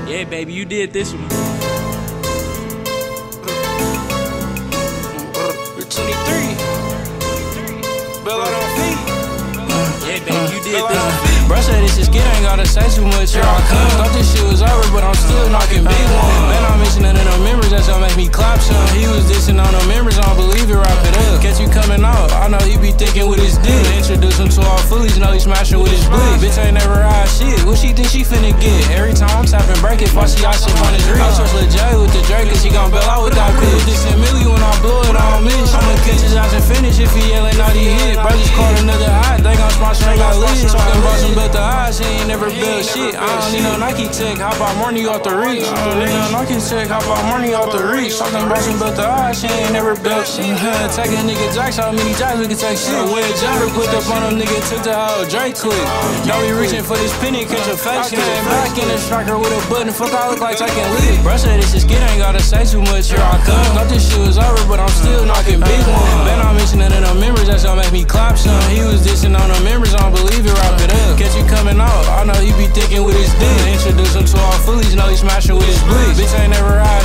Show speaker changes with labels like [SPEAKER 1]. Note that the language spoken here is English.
[SPEAKER 1] Yeah, baby, you did this one.
[SPEAKER 2] You're 23. Bell out on feet.
[SPEAKER 1] Yeah, baby, you did this one.
[SPEAKER 3] Bro said this is good, ain't gotta say too much, here I come. Thought this shit was over, but I'm still knocking big one. Man, I'm missing none of them members, that's gonna make me clap some. He was dissing on them members, I don't believe it, wrap it up. Catch you coming out, I know he be thinking with his dick. Introduce him to all foolies, know he smashing with his blick. Bitch ain't never ride shit, what she think she finna get? Every time I'm tapping break it, I see I shit on his wrist. I trust Lil J with the Drake, cause he gon' bail out with that quick. This and Millie when I blow it, I don't miss. I'ma catch his ass and finish if he yellin' out he hit. Bro just called another hot, they gon' sponsor, ain't got lids. Talking about some built the eyes, he ain't never built shit. I don't need no Nike tech, hop out money off the reach. I don't need no Nike tech, hop out money off the reach. Talking about some built the eyes, she ain't never built shit. Take a nigga jacks, how many jacks we can take shit. With a jabber, put up on them nigga, took the whole Drake clip. Don't be reaching for this penny, catch a face. Came back in the striker with a button, fuck I look like taking lead. Bro said this is good, ain't gotta say too much, here I come. Thought this shit was over, but I'm still knocking big one. Man, I'm missing none of them members, that's gonna make me clap some. He was dissing on them members, I don't believe it, wrap it up. Catch you coming out, I know he be thinking with his dick. Introduce him to all foolies, know he smashing with his blick. Bitch ain't never ride